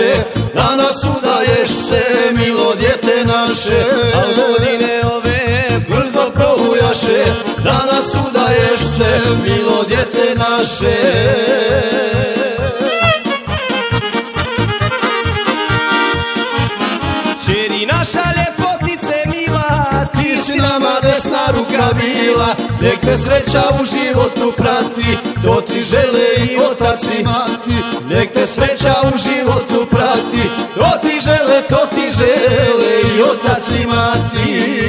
danas udaješ se, milo djete naše. Al godine ove Brzo prohujaše, danas udaješ se, milo djete naše. Čeri naša ljepotice mila, Ti si nama desna ruka bila, nek te sreća u životu prati, to ti žele i otac i mati. Nek te sreća u životu prati, to ti žele i otac i mati.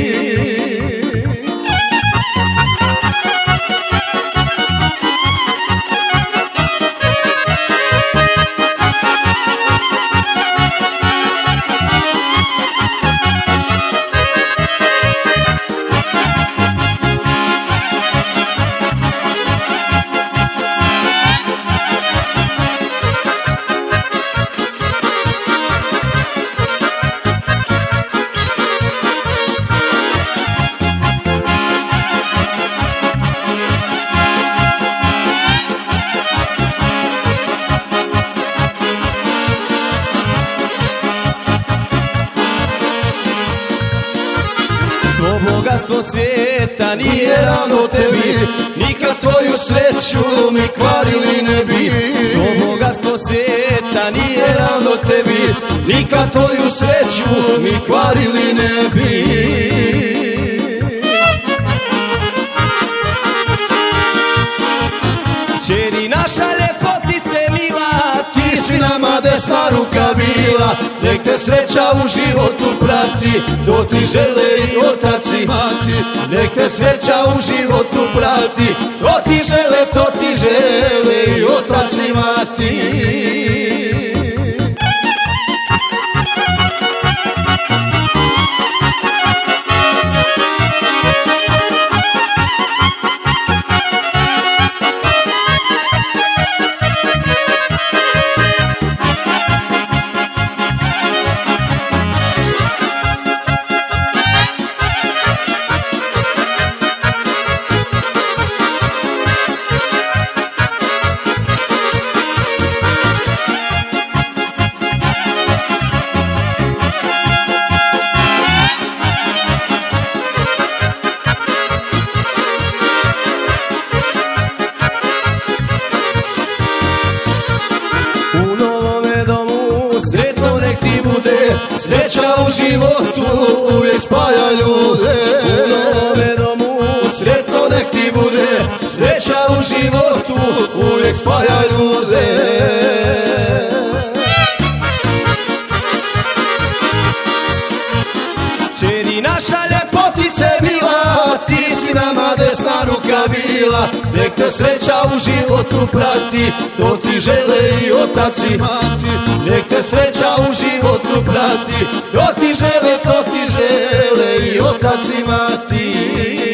svo bogatstvo svijeta Nije ravno tebi, nikad tvoju sreću mi kvarili ne bi. Svo bogatstvo svijeta nije Ravno tebi, nikad tvoju sreću mi kvarili ne bi. Čeri naša ljepotice mila, Ti si nama desna ruka bila, nek te sreća u životu prati, to ti žele i otac i mati. Nek te sreća u životu prati, to ti žele i otac i mati. Sretno nek ti bude, sreća u životu uvijek spaja ljude. U novome domu Sretno nek ti bude, sreća u životu uvijek spaja ljude. čeri naša ljepotice Mila, ti si nama desna ruka bila, nek te sreća u životu prati, to ti žele i otac i mati. Nek te sreća u životu prati, to ti žele i otac i mati.